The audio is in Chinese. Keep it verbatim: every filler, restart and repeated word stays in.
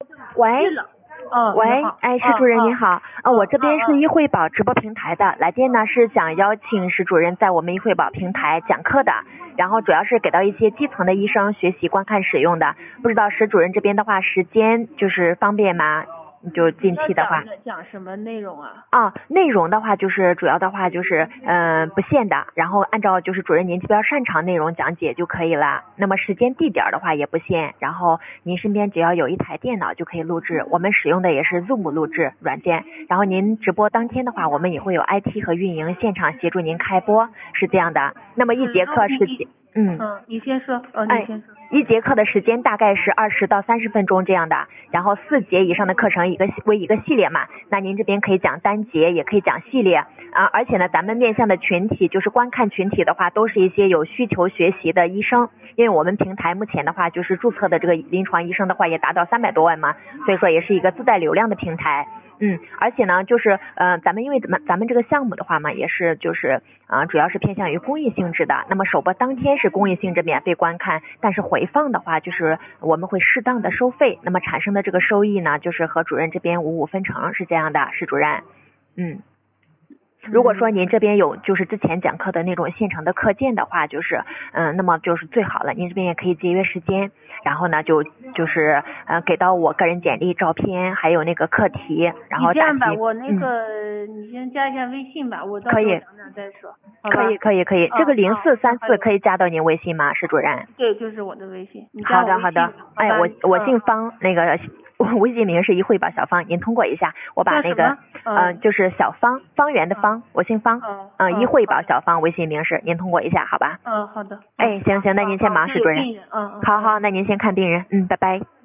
喂， 嗯， 喂，哎，施主任您好，呃，我这边是医惠宝直播平台的，来电呢是想邀请施主任在我们医惠宝平台讲课的，然后主要是给到一些基层的医生学习观看使用的，不知道施主任这边的话时间就是方便吗？就近期的话， 讲什么内容啊？ 啊，内容的话就是主要的话就是嗯、呃、不限的，然后按照就是主任您比较擅长内容讲解就可以了。那么时间地点的话也不限，然后您身边只要有一台电脑就可以录制，我们使用的也是 Zoom 录制软件。然后您直播当天的话，我们也会有 I T 和运营现场协助您开播，是这样的。那么一节课是嗯嗯，你先说，呃，你先说。 一节课的时间大概是二十到三十分钟这样的，然后四节以上的课程一个为一个系列嘛，那您这边可以讲单节，也可以讲系列啊，而且呢，咱们面向的群体就是观看群体的话，都是一些有需求学习的医生，因为我们平台目前的话就是注册的这个临床医生的话也达到三百多万嘛，所以说也是一个自带流量的平台。嗯，而且呢，就是呃，咱们因为咱们咱们这个项目的话嘛，也是就是啊、呃，主要是偏向于公益性质的。那么首播当天是公益性质免费观看，但是回放的话，就是我们会适当的收费。那么产生的这个收益呢，就是和主任这边五五分成，是这样的，施主任。嗯。如果说您这边有就是之前讲课的那种现成的课件的话，就是嗯，那么就是最好了。您这边也可以节约时间，然后呢就就是呃给到我个人简历、照片，还有那个课题，然后你这样吧， 答题。 我那个、嗯、你先加一下微信吧，我到时候讲讲再说。 可以可以可以，这个零四三四可以加到您微信吗，施主任？ 对，就是我的微信。你好的好的，哎，我我姓方， 嗯、 那个我微信名是一惠宝小芳，您通过一下，我把那个嗯、呃、就是小芳，方圆的方，我姓方，嗯、呃、一惠宝小芳微信名是，您通过一下好吧？ 嗯，好的。 哎，行行，那您先忙，施主任。 嗯嗯。 好好，那您先看病人，嗯，拜拜。